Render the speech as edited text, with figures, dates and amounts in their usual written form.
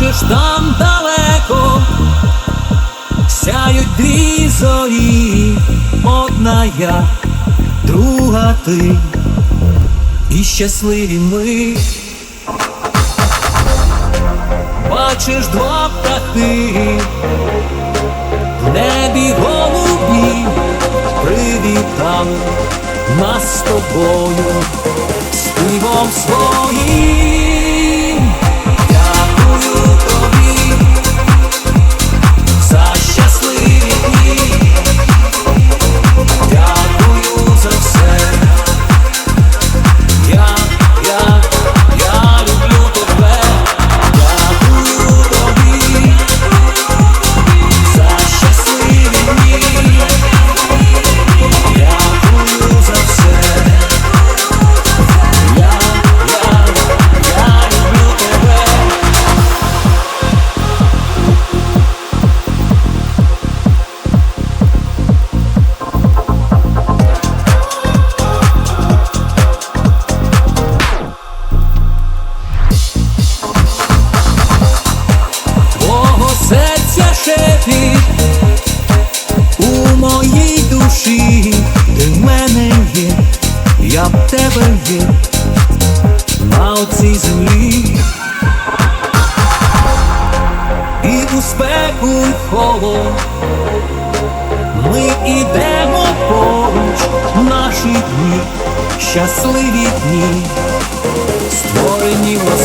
Бачиш, там далеко сяють дві зорі, одна я, друга ти, і щасливі ми. Бачиш, два птахи в небі голубі, привітали нас з тобою співом своїм. Дякую тобі за щасливі дні, дякую за все. Я люблю тебе. Дякую тобі за щасливі дні, дякую за все. Я люблю тебе. Твого серця шепіт у моїй душі, ти в мене є, я в тебе є, на оцій землі. І у спеку, і в холод ми ідемо поруч, наші дні, щасливі дні, створені в